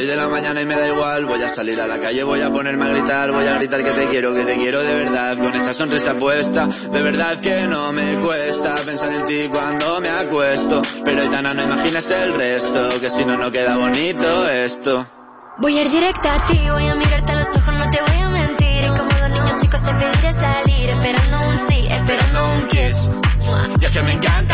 6 de la mañana y me da igual. Voy a salir a la calle, voy a ponerme a gritar. Voy a gritar que te quiero de verdad. Con esa sonrisa puesta, de verdad que no me cuesta pensar en ti cuando me acuesto. Pero Aitana, no imaginas el resto, que si no, no queda bonito esto. Voy a ir directa a ti, voy a mirarte a los ojos, no te voy a mentir. Y como dos niños chicos te pediré salir, esperando un sí, esperando un kiss. Y es que me encanta